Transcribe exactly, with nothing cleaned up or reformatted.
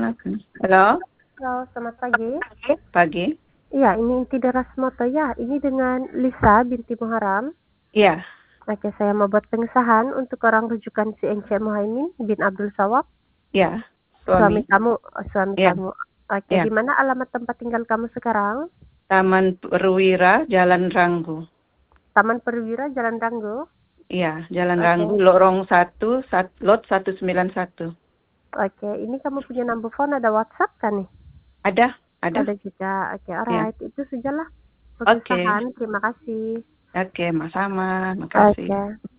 silakan. Halo? Halo, selamat pagi. Pagi. Iya, ini Inti Deras Moto ya. Ini dengan Lisa binti Muharram. Iya. Oke, saya mau buat pengesahan untuk orang rujukan si Ence Muhaimin bin Abdul Shawab. Iya, Suami suami. kamu, oh, suami Iya. kamu. Oke, Iya. di mana alamat tempat tinggal kamu sekarang? Taman Perwira, Jalan Ranggu. Taman Perwira, Jalan Ranggo. Iya, Jalan Oke. Ranggu, lorong satu, sat, lot seratus sembilan puluh satu. Oke, ini kamu punya number phone, ada WhatsApp kan nih? Ada, ada. Ada juga. Oke, Iya. alright. Itu sajalah Oke. pengesahan. Terima kasih. Oke, sama-sama. Makasih. Oke.